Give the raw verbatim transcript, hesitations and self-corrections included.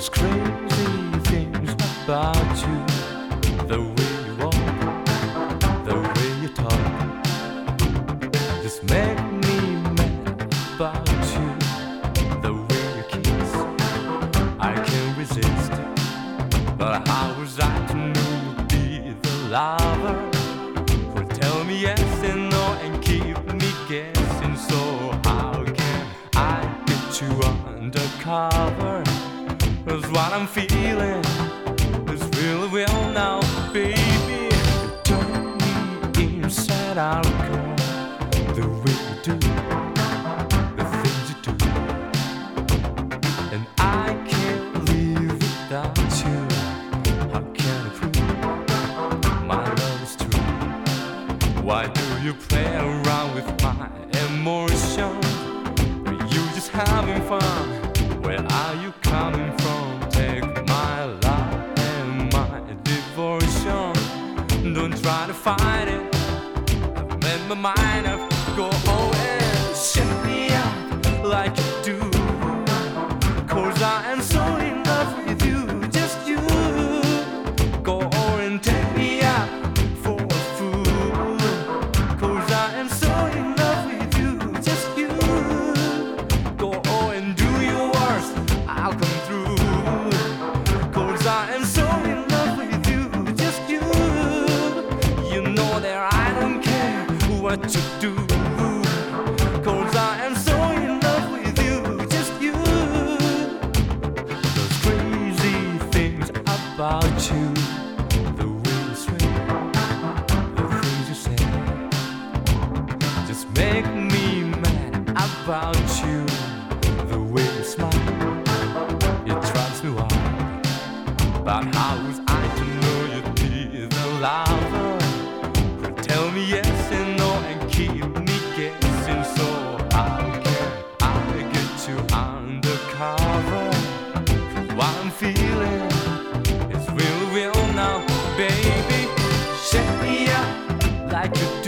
Those crazy things about you, the way you walk, the way you talk, just make me mad about you. The way you kiss, I can't resist. But how was I to know you'd be the lover who tell me yes and no and keep me guessing? So how can I get you undercover? 'Cause what I'm feeling is really real now, baby. You turn me inside out, girl. The way you do, the things you do, and I can't live without you. How can I prove my love is true? Why do you play around with my emotions? Are you just having fun? Where are you coming from? Take my love and my devotion. Don't try to fight it. I've made my mind up. Go on and shut me up like you do. 'Cause I am so in love with you, just you. Go on and take me out for a fool. 'Cause I am so in love with you, just you. Go on and do your worst, I'll come through. 'Cause I am so in love with you, just you. You know that I don't care what you do. 'Cause I am so in love with you, just you. Those crazy things about you, the way you sway, the things you say, just make me mad about you. The way you smile, it drives me wild. But how was I to know you'd be the lover who tell me yes and no and keep me guessing? So how can I get you undercover? 'Cause what I'm feeling is real, real now, baby. Shake me up like you do.